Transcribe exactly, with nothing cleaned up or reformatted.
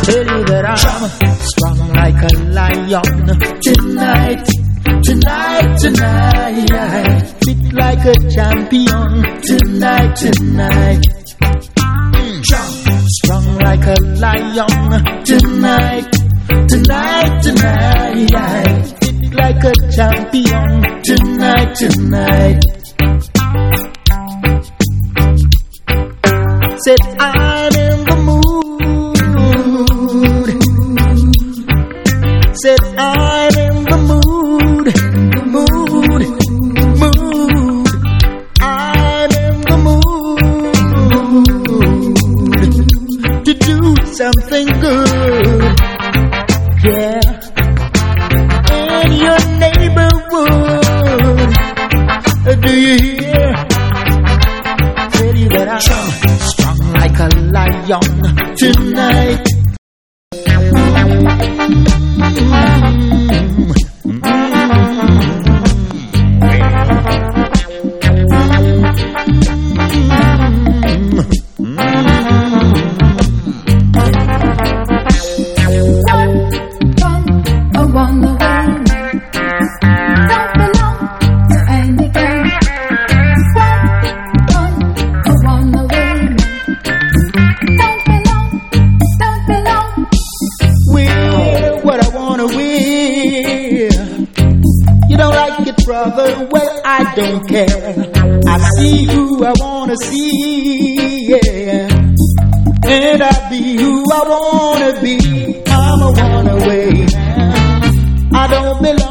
Tell you that I'm strong like a lion tonight, tonight, tonight. Fit like a champion tonight, tonight. Strong like a lion tonight, tonight, tonight. Fit like a champion tonight, tonight. Said I'm in the mood. Said I'm in the mood, mood, mood. I'm in the mood to do something good. Yeah, in your neighborhood. Do you hear? Tell you that I'm strong like a lion tonight. Brother, well, I don't care. I see who I wanna see, yeah. And I be who I wanna be. I'm a one away. I don't belong.